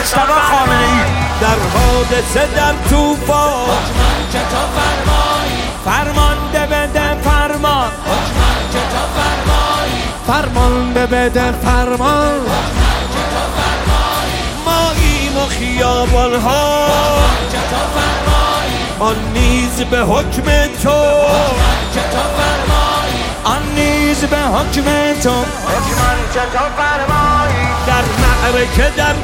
مجتبی خامنه‌ای در حادثه در طوفان حکمم که تو فرمایی فرمانده بده فرمان حکمم که تو فرمایی فرمانده بده فرمان حکمم که تو فرمایی ماییم و خیابان‌ها که تو فرمایی آن نیز به حکم تو که تو فرمایی آن نیز به حکم تو حکمم که تو فرمایی در معرکه در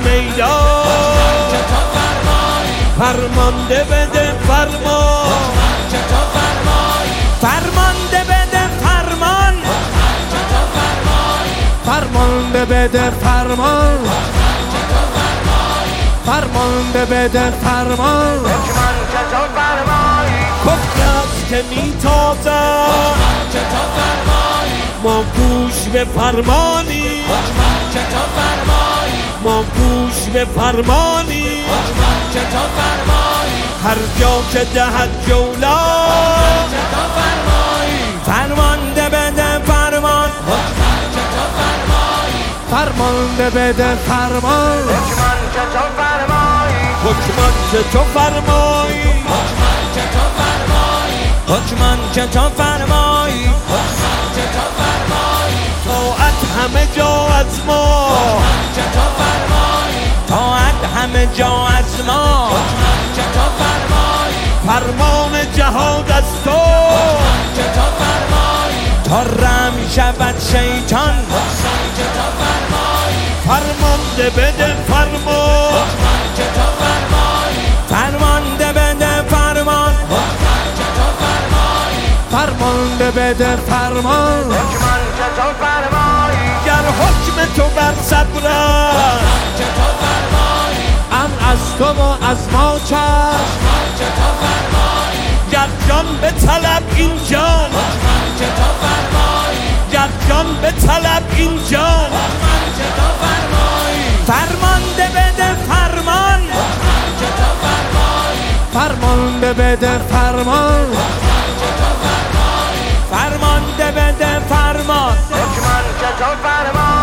میدان که تو فرمایی فرمانده بده فرمان که تو فرمایی فرمانده بده فرمان که تو فرمایی فرمانده بده فرمان که تو فرمایی فرمانده بده فرمان حکمم که تو فرمایی کفر است که میتازد که تو فرمایی ما گوش به فرمانی که تو فرمایی ما گوش به فرمانی که تو فرمایی هر جا که دهد جولا که تو فرمایی فرمانده بده فرمان که تو فرمایی فرمانده بده فرمان حکمم که تو فرمایی حکمان که تو فرمایی که تو فرمایی حکمان که تو فرمایی که تو فرمایی طاعت همه جا از ما که تو فرمایی طاعت همه جا از ما که تو فرمایی فرمان جهاد از تو که تو فرمایی تا رم شود شیطان که تو فرمایی فرمانده بده فرمان که تو فرمایی فرمانده بده فرمان که تو فرمایی فرمانده بده فرمان حکمم که تو فرمایی گر حکم تو بر صبر است که تو فرمایی ام از تو و از ما چشم که تو فرمایی گر جان به طلب این جان که تو فرمایی گر جان به طلب این جان که تو فرمایی فرمانده بده فرمان که تو فرمایی فرمانده بده فرمان که تو فرمایی فرمانده بده فرمان حکمم که تو فرمایی